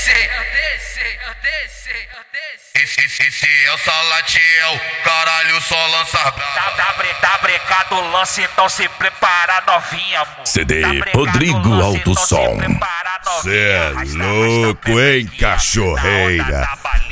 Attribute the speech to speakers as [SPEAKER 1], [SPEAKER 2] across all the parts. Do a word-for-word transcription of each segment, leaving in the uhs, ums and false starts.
[SPEAKER 1] desci, eu desci, eu desci, eu desci. Esse, esse, esse é o Salatiel, caralho, só lança brava.
[SPEAKER 2] Tá, tá, tá brecado o lance, então se prepara novinha, amor.
[SPEAKER 3] C D Rodrigo Alto Som.
[SPEAKER 4] Cê é louco, hein, cachorreira?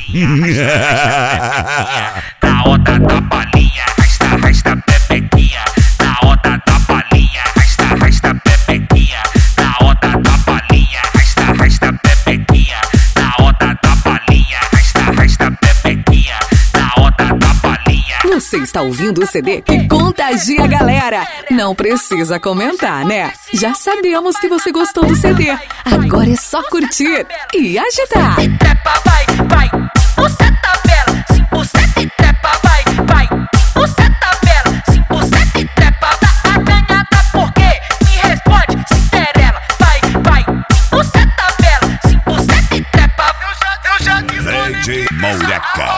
[SPEAKER 2] Na onda da balinha, rasta, rasta, pepequinha. Na onda da balinha, rasta, rasta, pepequinha. Na onda da balinha, rasta, rasta, pepequinha. Na onda da balinha, rasta, rasta, pepequinha. Na onda da balinha.
[SPEAKER 5] Você está ouvindo o C D que contagia a galera. Não precisa comentar, né? Já sabemos que você gostou do C D. Agora é só curtir e agitar.
[SPEAKER 6] Trepa, vai, vai. Você tá bela, sim, você te trepa, vai, vai. Você tá bela, sim, você te trepa. Tá acanhada porque me responde, Cinderela, vai, vai. Você tá bela, sim, você te trepa. Eu já, eu já
[SPEAKER 4] D J Maureca.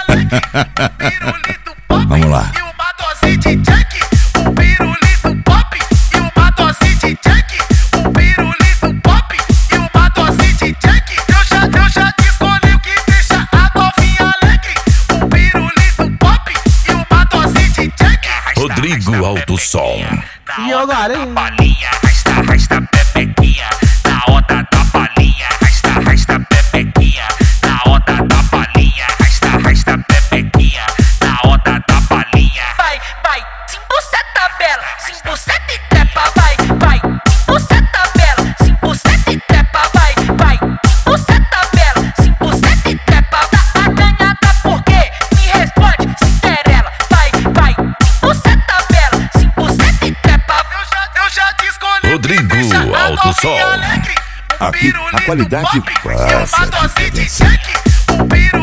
[SPEAKER 3] Vamos lá.
[SPEAKER 6] E uma dose de Jack, um pirulito pop. E uma dose de Jack, um pirulito pop. E uma dose de Jack. Eu já, eu já escolhi o que deixa a novinha alegre. Um pirulito pop e uma dose de Jack.
[SPEAKER 3] Rodrigo Alto Som.
[SPEAKER 2] E agora, hein? Balinha, rasta, rasta, pepequinha. Na onda da balinha, rasta, rasta, pepequinha. Na onda da balinha, rasta, rasta, pepequinha. Na onda da balinha.
[SPEAKER 6] Vai, vai, sim, você tá bela, sim, você te trepa, vai, vai. Você tá bela, sim, você te trepa, vai, vai. Você tá bela, sim, você te trepa. Tá acanhada porque me responde, Cinderela, vai, vai. Você tá bela, sim, você te trepa. Eu já, eu já te escolhi.
[SPEAKER 3] Rodrigo Alto Som.
[SPEAKER 4] Aqui a qualidade passa.
[SPEAKER 6] Uma dose de Jack, um pirulito.